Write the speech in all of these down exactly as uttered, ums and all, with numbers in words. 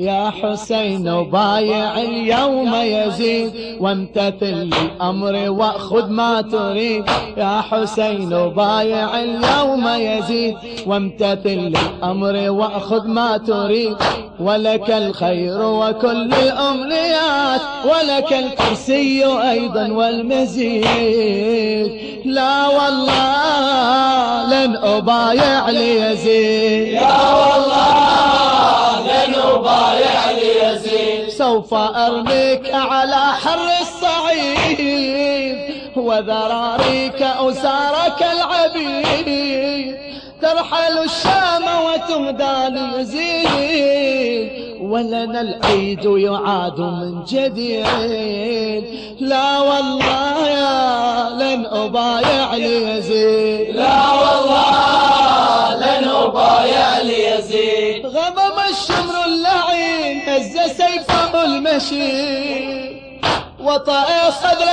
يا حسين بايع اليوم يزيد وامتثل الأمر وأخذ ما تريد. يا حسين بايع اليوم يزيد وامتثل الأمر وأخذ ما تريد. ولك الخير وكل الأمنيات ولك الكرسي أيضا والمزيد. لا والله لن أبايع ليزيد، يا والله لن أبايع ليزيد. سوف أرميك على حر الصعيد وذراريك أسارك العبيد. ترحل الشام وتهدى ليزيد ولنا العيد يعاد من جديد. لا والله يا لن أبايع ليزيد، لا والله لن أبايع ليزيد. غضب الشمر اللعين هز سيفه المشيد وطأ صدر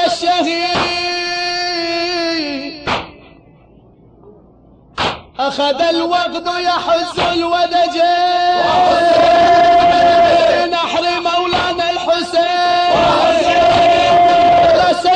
الشهيد. أخذ الوقت يحز الودجين نحر مولانا الحسين رأس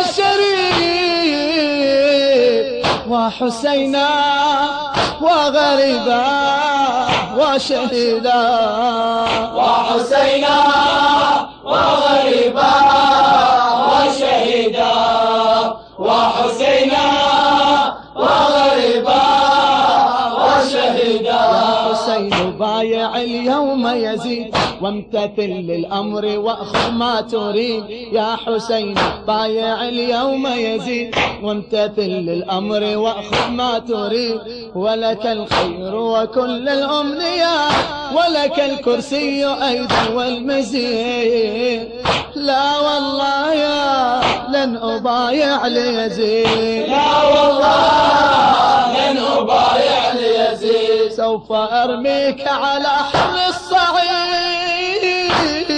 الشريف وحسينا وغريبا وشهيدا. وحسينا وغريبا وشهيدا. وحسينا وغريبا وشهيدا. يا حسين بايع اليوم يزيد وامتثل للأمر وأخذ ما تريد. يا حسين بايع اليوم يزيد وامتثل للأمر وأخذ ما تريد. ولك الخير وكل الأمنيات ولك الكرسي أيضا والمزيد. لا والله يا لن أبايع ليزيد، لا والله لن أبايع ليزيد. سوف أرميك على حر الصعيد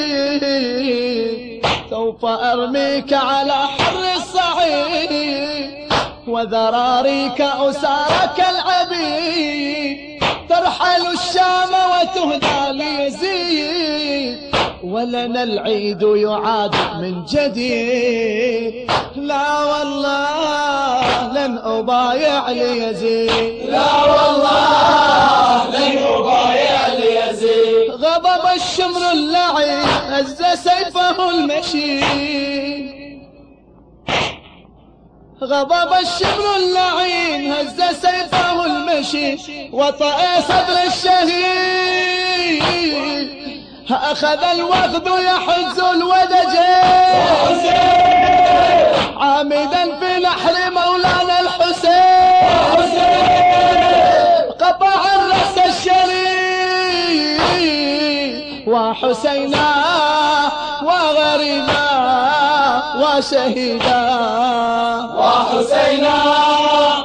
سوف أرميك على حر الصعيد وذراريك أسارك العبيد. ترحل الشام وتهدى ليزيد ولنا العيد يعاد من جديد. لا والله لن أبايع ليزيد، لا والله لن أبايع ليزيد. غضب الشمر اللعين هز سيفه المشيد. غضب الشمر اللعين هز سيفه المشيد وطأ صدر الشهيد. أخذ الوفد يحز الودجين عامدا في نحر مولانا الحسين. قطع الرأس الشريف وحسينا وغريبا وشهيدا. وحسينا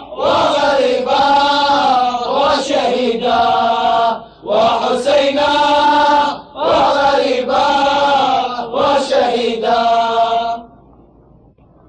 وغريبا وشهيدا. وحسينا